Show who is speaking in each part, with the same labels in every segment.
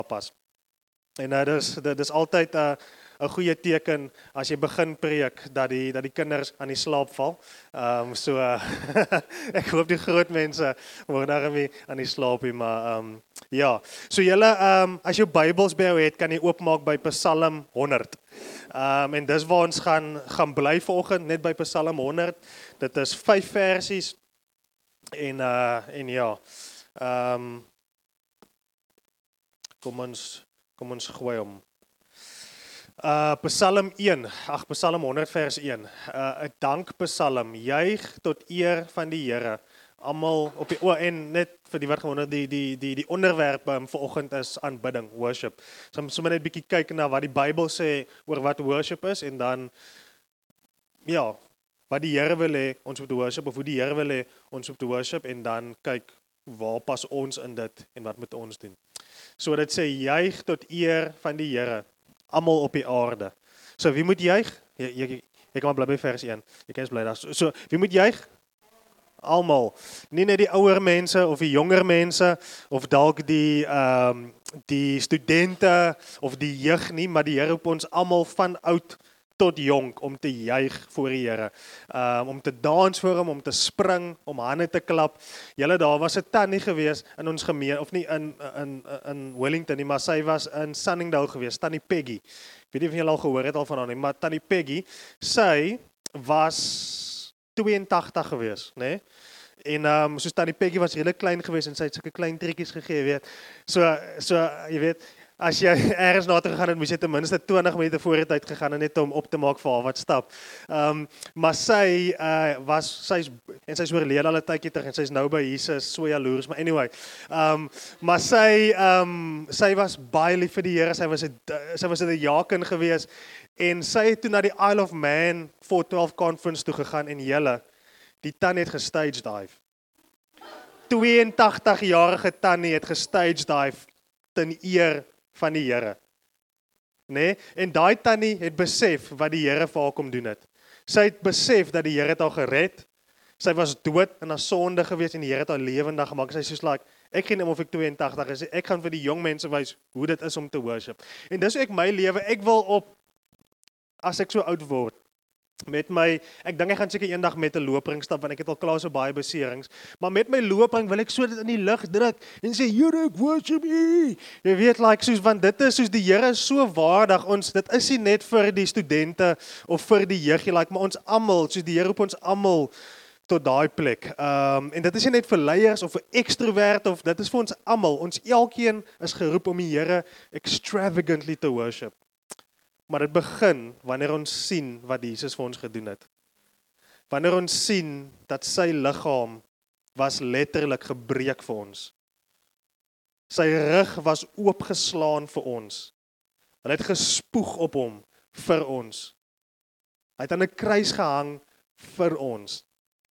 Speaker 1: pas. En dit is altyd 'n goeie teken as jy begin preek dat die kinders aan die slaap val. So ek hoop die groot mense word daarmee aan die slaap nie, maar ja. So julle as jy Bybels by jou het, kan jy oopmaak by Psalm 100. En dis waar ons gaan bly vanoggend, net by Psalm 100. Dit is 5 versies en ja. Kom ons gooi hom. Psalm 100 vers 1. 'n dankpsalm, juig tot eer van die Here. Almal op die en net vir die wat gewonder die onderwerp vanoggend is aanbidding, worship. So sommer net 'n bietjie kyk na wat die Bybel sê oor wat worship is en dan ja, wat die Here wil hê ons moet worship of hoe die Here wil hê ons moet worship en dan kyk waar pas ons in dit en wat moet ons doen. So dit sê juig tot eer van die Here, almal op die aarde. So wie moet juig? Jy kan maar bly by vers 1. Jy kan eens bly daar. So wie moet juig? Almal. Nie net die ouer mense of die jonger mense of dalk die studente of die jeug nie, maar die Here roep ons almal van oud tot jonk om te juig voor die Here. Om te dans voor hom, om te spring, om hande te klap. Julle daar was 'n tannie gewees in ons gemeente of nie in Wellington nie, maar sy was in Sunningdale gewees, Tannie Peggy. Ek weet nie of julle al gehoor het al van haar nie, maar Tannie Peggy, sy was 82 gewees, né? En soos Tannie Peggy was hele klein gewees en sy het sulke klein trekkies gegee, jy weet. So jy weet, as jy ergens na toe gegaan het, moes jy ten minste 20 minute voor die tyd gegaan en net om op te maak vir haar wat stap. Maar sy's oorlede al 'n tydjie terug en sy's nou by Jesus, so jaloers, maar anyway. Maar sy was baie lief vir die Here, sy was 'n diaken gewees en sy het toe na die Isle of Man 412 conference toe gegaan en julle, die tannie het gestage dive. 82-jarige tannie het gestage dive ten eer van die Here. Nee? En daai tannie het besef wat die Here vir haar kom doen het. Sy het besef dat die Here het haar gered. Sy was dood in haar sonde gewees en die Here het haar lewendig gemaak. Sy sê soos like, ek geen of ek 82 is, ek gaan vir die jong mense wys hoe dit is om te worship. En dis hoe ek my lewe, ek wil as ek so oud word, met my, ek dink ek gaan seker eendag met 'n loopring stap, want ek het al klaar so baie beserings, maar met my loopring wil ek so dit in die lug druk, en sê, Here, ek worship U. Jy weet, like, soos, want dit is soos die Here is so waardig, dit is nie net vir die studente, of vir die jeugie, like, maar ons almal, soos die Here roep ons almal, tot daai plek. En dit is nie net vir leiers, of vir extrovert, of dit is vir ons almal, ons elkeen is geroep om die Here extravagantly te worship. Maar dit begin wanneer ons sien wat Jesus vir ons gedoen het. Wanneer ons sien dat sy liggaam was letterlik gebreek vir ons. Sy rug was oopgeslaan vir ons. Hulle het gespoeg op hom vir ons. Hy het aan 'n kruis gehang vir ons.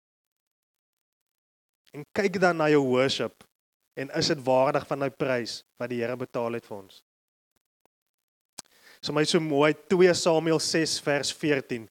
Speaker 1: En kyk dan na jou worship en is dit waardig van die prys wat die Here betaal het vir ons. So my so mooi 2 Samuel 6 vers 14.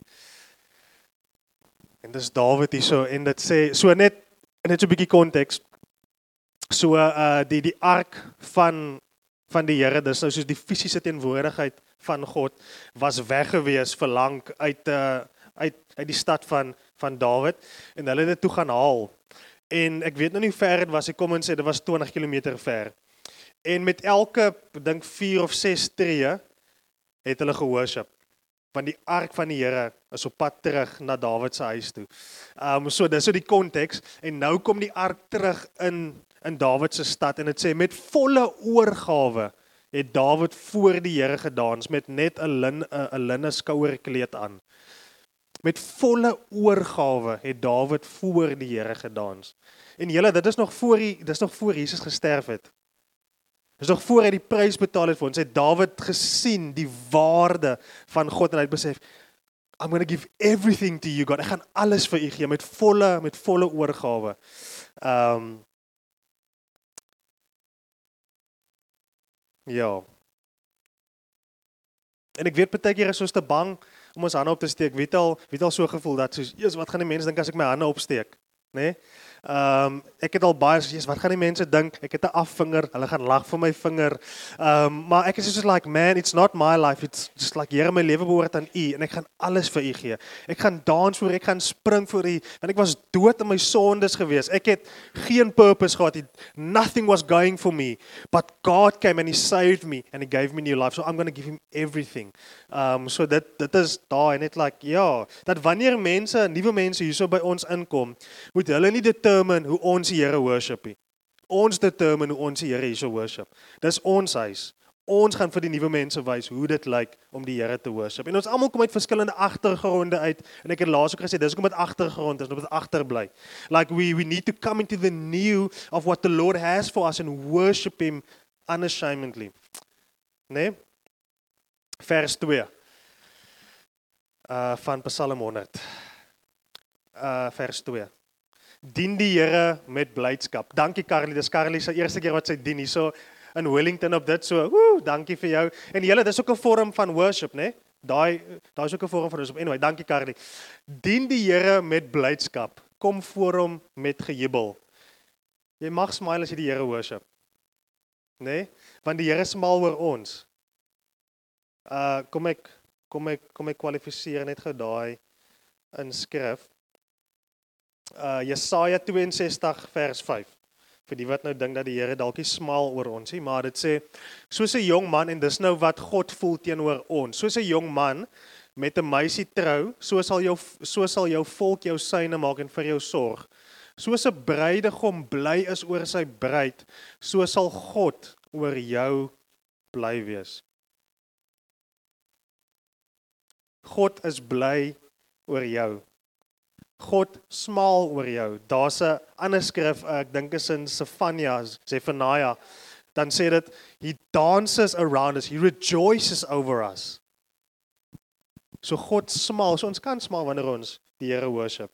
Speaker 1: En dis Dawid hier so en dit sê so net so 'n bietjie konteks. So die ark van die Here, dis nou soos die fisiese teenwoordigheid van God was weg gewees vir lank uit die stad van Dawid en hulle het dit toe gaan haal. En ek weet nou nie hoe ver dit was, ek kom en sê dit was 20 km ver. En met elke, ek dink 4 of 6 tree het hulle geworship, want die ark van die Here is op pad terug na Dawid se huis toe. So dis so die konteks, en nou kom die ark terug in Dawid se stad, en dit sê, met volle oorgawe het Dawid voor die Here gedans, met net 'n linne skouerkleed aan. Met volle oorgawe het Dawid voor die Here gedans. En julle, dit is nog voor Jesus gesterf het. Dis nog voor hy die prys betaal het vir ons, het Dawid gesien die waarde van God en hy het besef, I'm going to give everything to you, God. Ek gaan alles vir u gee met volle oorgawe. Ja. En ek weet partykeer is ons te bang om ons hande op te steek. Weet al so gevoel dat soos, Jesus, wat gaan die mense dink as ek my hande opsteek? Nee? Ek het al baie gesê, wat gaan die mense dink? Ek het 'n afvinger, hulle gaan lag vir my vinger. Maar ek is just like, man, it's not my life. It's just like, Here, my lewe behoort aan U en ek gaan alles vir U gee. Ek gaan dans vir U, ek gaan spring vir U, want ek was dood in my sondes gewees. Ek het geen purpose gehad. Nothing was going for me, but God came and He saved me and He gave me new life. So I'm going to give Him everything. So dit is daai net like, ja, dat wanneer nuwe mense hierso by ons inkom, moet hulle nie determine hoe ons die Here worship nie. Ons determine hoe ons die Here hierso worship. Dis ons huis. Ons gaan vir die nuwe mense wys hoe dit lyk om die Here te worship. En ons almal kom uit verskillende agtergronde uit. En ek het laas ook gesê, dis hoekom dit agtergrond is, om dit agterbly. Like we need to come into the new of what the Lord has for us and worship Him unashamedly. Nee? Vers 2 van Psalm 100. Vers 2. Dien die Here met blydskap. Dankie Carly, dis Carly se eerste keer wat sy dien hierso in Wellington op dit so. Dankie vir jou. En julle, dis ook 'n vorm van worship, né? Daai is ook 'n vorm van worship. Anyway, dankie Carly. Dien die Here met blydskap. Kom voor hom met gejubel. Jy mag smile as jy die Here worship. Né? Want die Here smaal oor ons. Kom ek kwalifiseer net gou daai in skrif. Jesaja 62 vers 5. Vir die wat nou dink dat die Here dalk nie smaal oor ons nie, maar dit sê, soos 'n jong man, en dis nou wat God voel teenoor ons, soos 'n jong man met 'n meisie trou, so sal jou volk jou syne maak en vir jou sorg. Soos 'n bruidegom bly is oor sy bruid, so sal God oor jou bly wees. God is bly oor jou. God smaal oor jou. Daar's 'n ander skrif, ek dink is in Zephaniah, dan sê dit, He dances around us, He rejoices over us. So God smaal, so ons kan smaal wanneer ons die Here worship.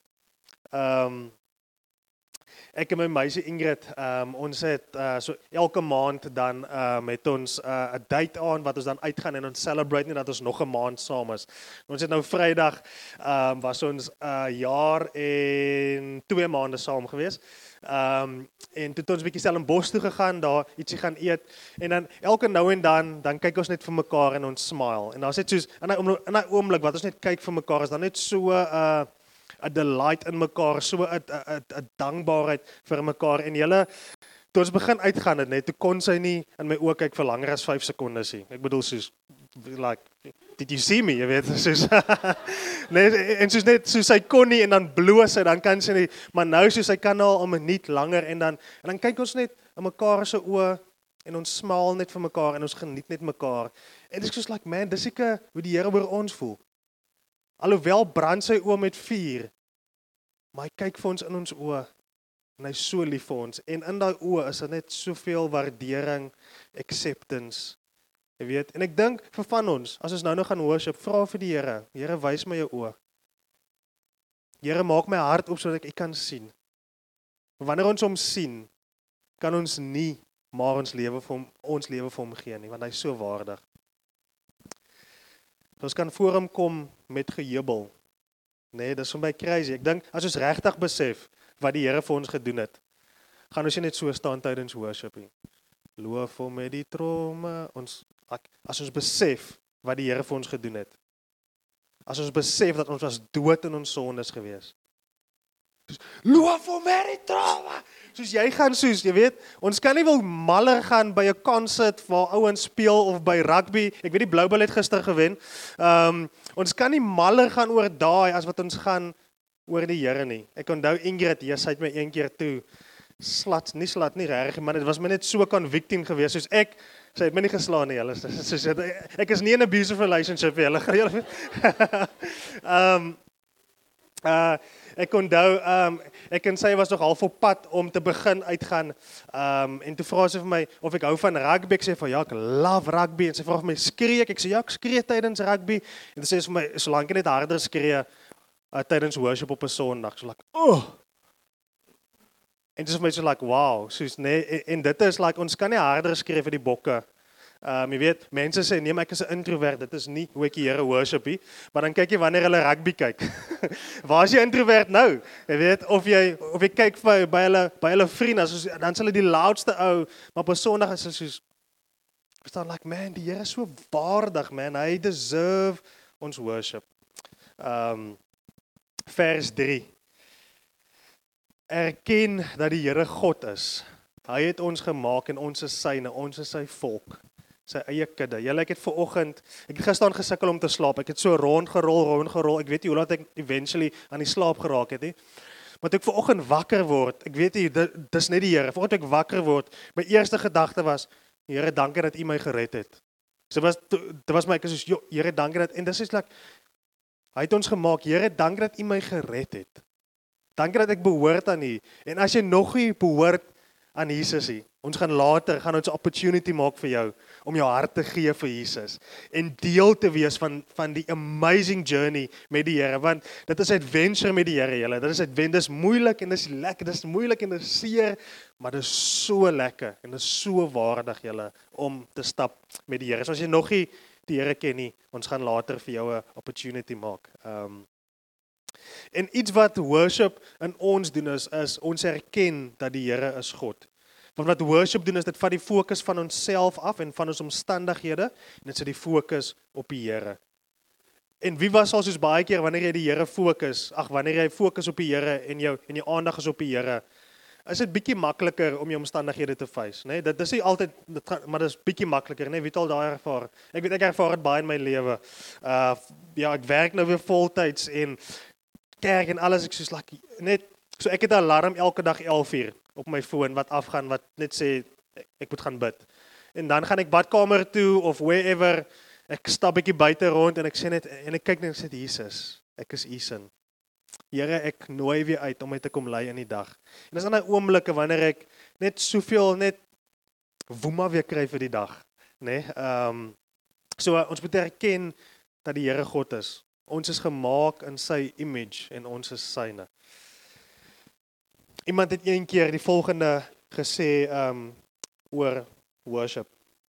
Speaker 1: Ek en my meisie Ingrid, ons het so elke maand dan met ons 'n date aan wat ons dan uitgaan en ons celebrate nie dat ons nog 'n maand saam is. Ons het nou Vrydag was ons jaar en 2 maande saam gewees. En toe het ons 'n bietjie Stellenbosch toe gegaan, daar ietsie gaan eet en dan elke nou en dan kyk ons net vir mekaar en ons smile. En daar's net soos in 'n oomblik wat ons net kyk vir mekaar is dan net so 'n delight in mekaar, so 'n dankbaarheid vir mekaar. En julle, toe ons begin uitgaan het net, toe kon sy nie in my oë kyk vir langer as 5 sekondes nie. Ek bedoel soos, like, did you see me? Jy weet, soos, nee, en soos net, soos sy kon nie, en dan bloos sy, dan kan sy nie, maar nou soos sy kan al 'n minuut langer, en dan kyk ons net in mekaar se oë, en ons smaal net vir mekaar, en ons geniet net mekaar. En dit is soos like, man, dis seker hoe die Here oor ons voel. Alhoewel brand sy oë met vuur, maar hy kyk vir ons in ons oë, en hy is so lief vir ons, en in daai oë is daar net soveel waardering, acceptance, jy weet, en ek dink vir van ons, as ons nou gaan worship, vra vir die Here, Here, wys my jou oë, Here, maak my hart oop sodat ek kan sien, wanneer ons hom sien, kan ons nie maar ons lewe vir hom gee nie, want hy is so waardig. Ons kan voor hom kom met gejubel. Nee, dis vir my crazy. Ek dink, as ons regtig besef wat die Here vir ons gedoen het, gaan ons nie net so staan tydens worship nie. Loof hom met die tromme. As ons besef wat die Here vir ons gedoen het. As ons besef dat ons was dood in ons sondes gewees. Loof hom met die tromme. Soos jy gaan soos, jy weet, ons kan nie wel maller gaan by 'n concert waar ouens speel of by rugby. Ek weet die Blue Bulls het gister gewen. Ons kan nie maller gaan oor daai as wat ons gaan oor die Here nie. Ek onthou Ingrid, sy het my een keer toe slat nie reg, maar dit was my net so convicting geweest, soos sy het my nie geslaan nie, hulle. Soos ek is nie in 'n abusive relationship nie, hulle. Ek onthou, ek en sy was nog half op pad om te begin uitgaan, en toe vra sy vir my of ek hou van rugby. Ek sê van ja, ek love rugby, en sy vra vir my, skree ek? Ek sê ja, ek skree tydens rugby, en toe sê sy vir my, solank ek net harder skree tydens worship op 'n Sondag, so like, en dit is vir my so like, wow, soos, nee, en dit is like, ons kan nie harder skree vir die bokke Jy weet, mense sê, nee, maar ek is 'n introvert, dit is nie hoe ek die Here worship nie, maar dan kyk jy wanneer hulle rugby kyk. Waar is jy introvert nou? Jy weet, of jy kyk by hulle vriende, dan is hulle die loudste ou, maar op 'n Sondag is hulle soos, verstaan, like, man, die Here is so waardig, man, hy deserve ons worship. Vers 3. Erken dat die Here God is. Hy het ons gemaak en ons is syne, ons is sy volk, sy eie kudde. Julle, ek het vanoggend, ek het gister gesukkel om te slaap, ek het so rondgerol, ek weet nie hoe laat ek eventually aan die slaap geraak het nie, maar toe ek vanoggend wakker word, ek weet nie, dis net die Here, vanoggend ek wakker word, my eerste gedagte was, Here, dankie dat U my gered het. So dit was my, ek is soos, Here, dankie dat, en dis is like, hy het ons gemaak, Here, dankie dat U my gered het. Dankie dat ek behoort aan U. En as jy nog nie behoort aan Jesus nie, ons gaan ons 'n opportunity maak vir jou, om jou hart te gee vir Jesus, en deel te wees van die amazing journey met die Here, want dit is adventure met die Here, julle, dit is moeilik en dit is lekker, dit is moeilik en dit is seer, maar dit is so lekker, en dit is so waardig, julle, om te stap met die Here. So as jy nog nie die Here ken nie, ons gaan later vir jou 'n opportunity maak. En iets wat worship in ons doen is ons erken dat die Here is God. Want wat worship doen is dit vat die fokus van onsself af en van ons omstandighede en dit sit die fokus op die Here. En wie was al soos baie keer wanneer jy die Here wanneer jy fokus op die Here en jou aandag is op die Here, is dit bietjie makliker om jou omstandighede te face, né? Dit is nie altyd, maar dit is bietjie makliker, né? Wie het al daai ervaar? Ek weet ek ervaar dit baie in my lewe. Ek werk nou weer voltyds en kerk en alles, ek soos like, net, so ek het 'n alarm elke dag 11:00 op my foon wat afgaan, wat net sê, ek moet gaan bid. En dan gaan ek badkamer toe, of wherever, ek stap bietjie buite rond, en ek sê net, en ek kyk net, en ek sê, Jesus, ek is U sin. Here, ek nooi weer uit om my te kom lei in die dag. En dis in daai oomblikke wanneer ek net soveel, net woema weer kry vir die dag, né? So ons moet erken dat die Here God is. Ons is gemaak in sy image en ons is syne. Iemand het een keer die volgende gesê oor worship.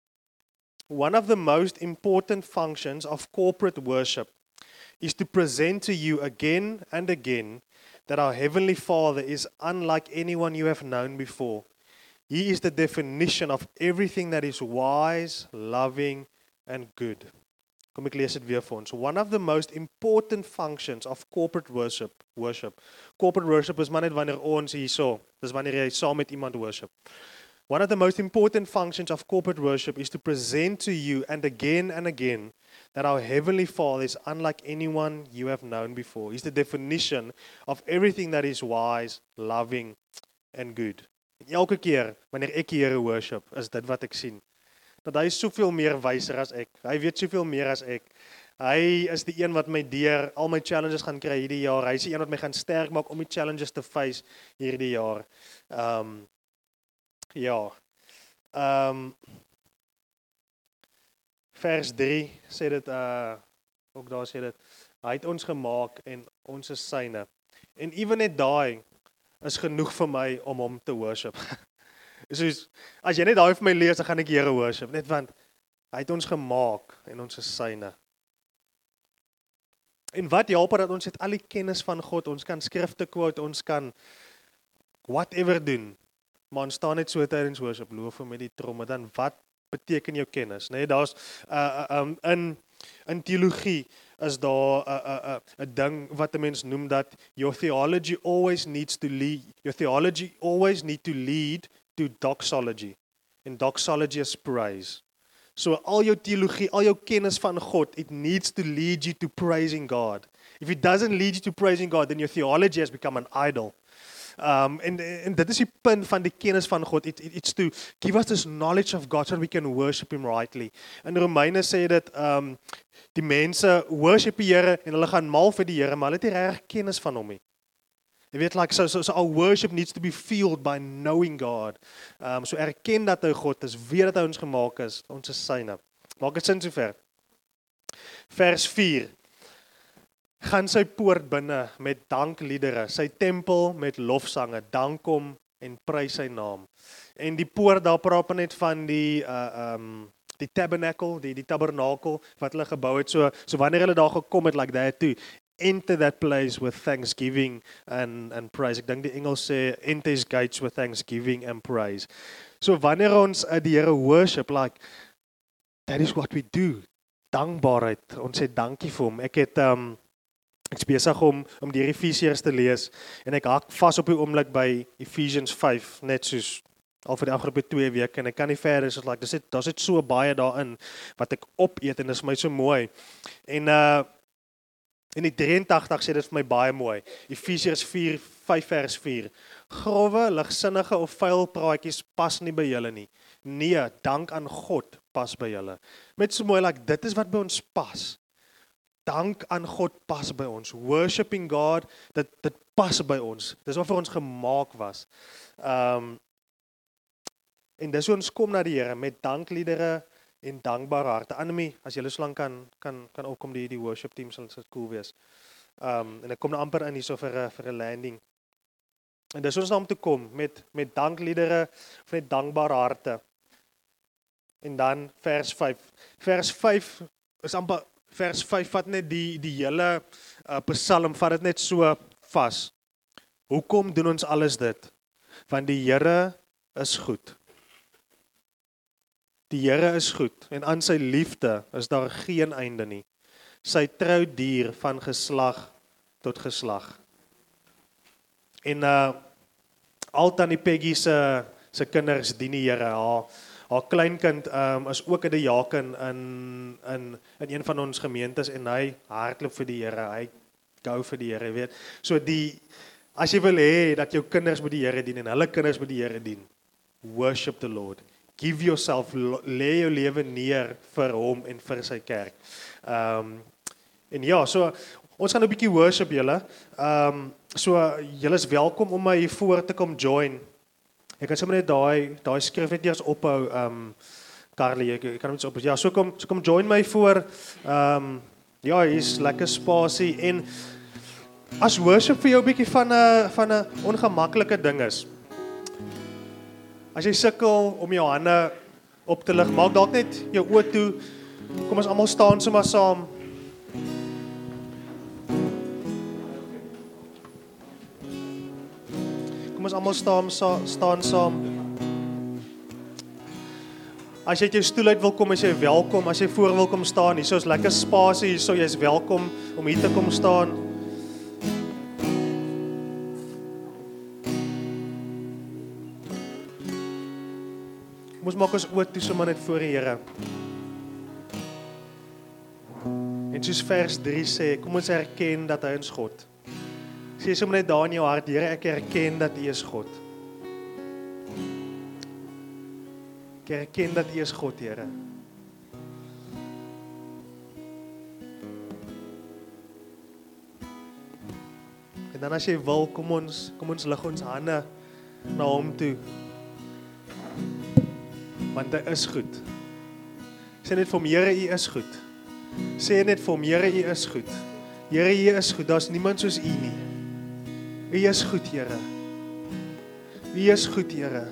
Speaker 1: One of the most important functions of corporate worship is to present to you again and again that our Heavenly Father is unlike anyone you have known before. He is the definition of everything that is wise, loving and good. Kom ek lees dit weer vir ons. One of the most important functions of corporate worship. Corporate worship is maar net wanneer ons hierso, dis wanneer jy saam met iemand worship. One of the most important functions of corporate worship is to present to you and again that our Heavenly Father is unlike anyone you have known before. He's the definition of everything that is wise, loving and good. En elke keer wanneer ek die Here worship, is dit wat ek sien. Dat hy is soveel meer wyser as ek. Hy weet soveel meer as ek. Hy is die een wat my deur al my challenges gaan kry hierdie jaar. Hy is die een wat my gaan sterk maak om die challenges te face hierdie jaar. Vers 3 sê dit, ook daar sê dit, hy het ons gemaak en ons is syne. En ewen net daai is genoeg vir my om hom te worship. Soos, as jy net daai vir my lees, dan gaan ek die Here worship, net want hy het ons gemaak en ons is syne. En wat help dat ons het al die kennis van God, ons kan skrifte quote, ons kan whatever doen, maar ons staan net so tydens worship, loof hom met die tromme, dan wat beteken jou kennis? Nee, daar's in teologie is daar 'n ding wat 'n mens noem dat your theology always need to lead to doxology. En doxology is praise. So al jou teologie, al jou kennis van God, it needs to lead you to praising God. If it doesn't lead you to praising God, then your theology has become an idol. En dit is die punt van die kennis van God. It's to give us this knowledge of God so we can worship Him rightly. In Romeine sê dit, die mense worship die Here en hulle gaan mal vir die Here, maar hulle het nie reg kennis van hom nie. Jy weet, like, so our worship needs to be fueled by knowing God. So erken dat hy God is, weet dat hy ons gemaak is, ons is syne. Maak dit sin sover? Vers 4. Gaan sy poort binne met dankliedere, sy tempel met lofsange, dank hom en prys sy naam. En die poort, daar praat net van die die tabernacle, die tabernakel wat hulle gebou het. So wanneer hulle daar gekom het like that toe, enter that place with thanksgiving and praise. Ek dink die Engels sê enter his gates with thanksgiving and praise. So wanneer ons die Here worship, like that is what we do. Dankbaarheid. Ons sê dankie vir hom. Ek is besig om die Efesiërs te lees en ek hak vas op die oomblik by Ephesians 5, net soos al vir die afgelope 2 weke en ek kan nie verder, so like daar's net so baie daarin wat ek opeet en dit is vir my so mooi. En in die 83 sê dit vir my baie mooi. Efesiërs 5 vers 4. Grove, ligsinnige of vuil praatjies pas nie by julle nie. Nee, dank aan God pas by julle. Met so mooi, like dit is wat by ons pas. Dank aan God pas by ons. Worshiping God, dit pas by ons. Dis wat vir ons gemaak was. En dis hoe ons kom na die Here met dankliedere en dankbare harte. Annemie, as julle so lank kan opkom, die worship team sal cool wees. En ek kom nou amper in hierso vir 'n landing. En dis ons nou om te kom met dankliedere of net dankbare harte. En dan vers 5. Vers 5 is amper vers 5 vat net die hele psalm, vat dit net so vas. Hoekom doen ons alles dit? Want die Here is goed. Die Here is goed en aan sy liefde is daar geen einde nie. Sy trou duur van geslag tot geslag. En al tannie Peggy se kinders dien die Here. Haar kleinkind is ook 'n diaken in een van ons gemeentes en hy hardloop vir die Here. Hy gou vir die Here, weet. So as jy wil hê dat jou kinders by die Here dien en hulle kinders by die Here dien, worship the Lord. Give yourself, lê jou lewe neer vir hom en vir sy kerk. En ja, so ons gaan 'n bietjie worship julle. So julle is welkom om my hier voor te kom join. Ek kan sommer net daai skrif net eers ophou. Carly, ek kan net op. Ja, so kom join my voor. Ja, hier's lekker spasie en as worship vir jou 'n bietjie van 'n ongemaklike ding is. As jy sukkel om jou hande op te lig, maak dalk net jou oë toe. Kom ons almal staan sommer saam. Kom ons almal staan saam. As jy uit jou stoel uit wil kom, is jy welkom. As jy voor wil kom staan, hier is lekker spasie, hier jy's welkom om hier te kom staan. Ons maak ons oë toe sommer net voor die Here. En soos vers 3 sê, kom ons erken dat hy ons God. Sê sommer net daar in jou hart, Here, ek erken dat U is God. Ek erken dat U is God, Here. En dan as jy wil, kom ons lig ons hande na hom toe. Want hy is goed. Sê net vir hom, Here, U is goed. Sê net vir hom, Here, U is goed. Here, U is goed, daar's niemand soos U nie. U is goed, Here. U is goed, Here.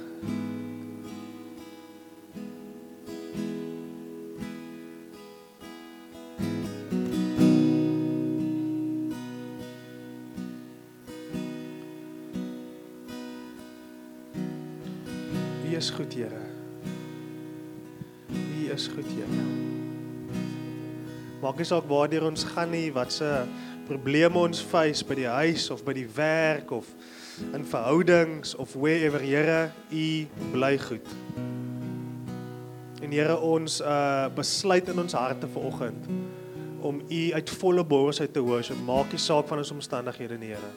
Speaker 1: U is goed, Here. U is goed, Here. Maak nie saak waardeur ons gaan nie, wat se probleme ons face by die huis of by die werk of in verhoudings of wherever, Here, U bly goed. En Here, ons besluit in ons harte vanoggend om U uit volle borsheid te worship. Maak nie saak van ons omstandighede nie, Here.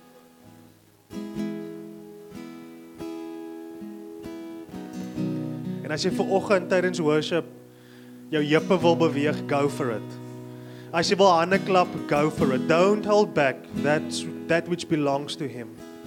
Speaker 1: En as jy vanoggend tydens worship jou heupe wil beweeg, go for it. As jy wil hande klap, go for it. Don't hold back that which belongs to Him.